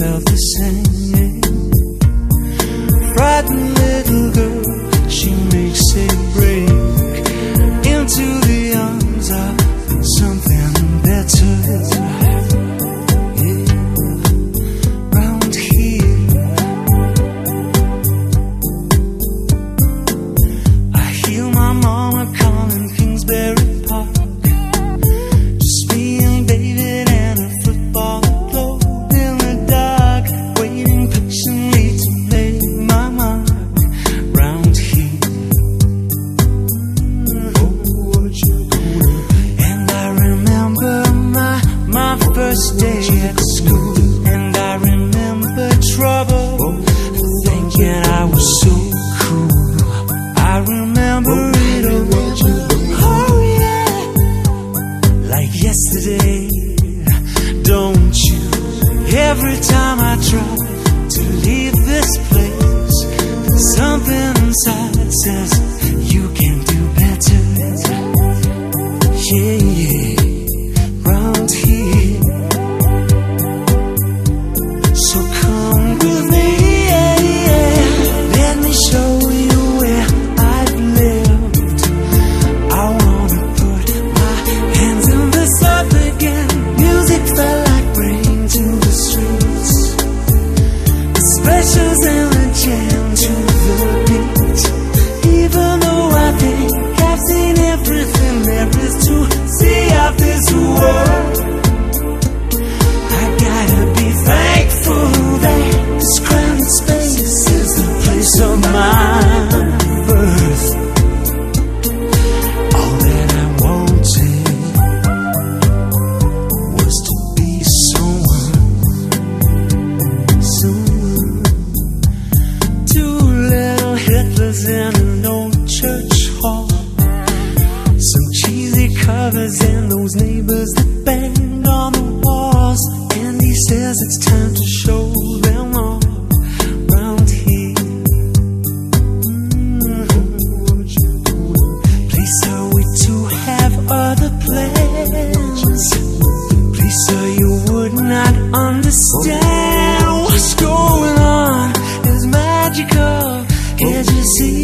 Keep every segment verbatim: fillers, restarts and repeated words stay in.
felt the same. Frightened little girl, she makes a break into the arms of something better. Yeah, round here I hear my mama calling Kingsbury Park. Just me and David and a football float in the dark, waiting patiently to make my mark round here. Oh, what you gonna be? And I remember my, my first day at school. And I remember trouble, thinking I was so cool. I remember it all. Oh yeah, like yesterday, don't you? Every time I try to leave this place, something inside says you can do better. Yeah, yeah, round here. So come with me, yeah, yeah. Let me show you where I've lived. I wanna put my hands in the sun again. Music felt like rain to the streets. The specials and the jam to the beat. Even though I think I've seen everything there is to see of this world, I gotta be thankful that this crowded space is the place of my birth. All that I wanted was to be someone, someone. Two little Hitlers in an old church hall, some cheesy covers and those neighbors that bang on the walls. And he says it's time to show them all round here. Mm-hmm. Please, sir, we too have other plans. Please, sir, you would not understand what's going on is magical. Can't you see?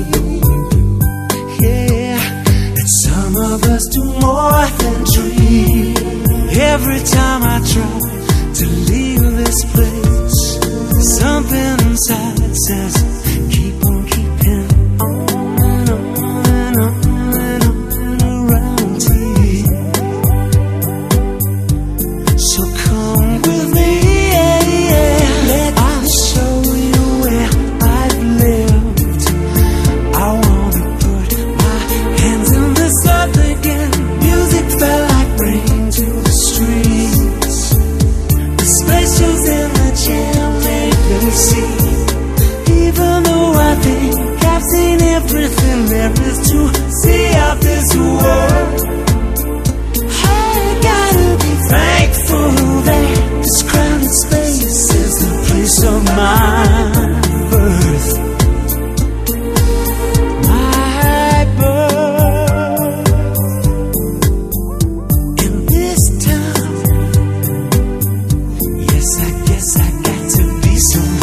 Yeah, that some of us do more than dream. Every time I try to leave this place, something inside says keep on keeping on and on and on and on around here. So come with me, yeah, yeah. Let me show you where I've lived. I wanna put my hands in the sun again. Music felt like rain to the streets. The specials in the jam made me see. Even though I think I've seen everything there is to see of this world, I gotta be thankful that this crowded space is the place of my birth. My birth in this town. Yes, I guess I got to be someone.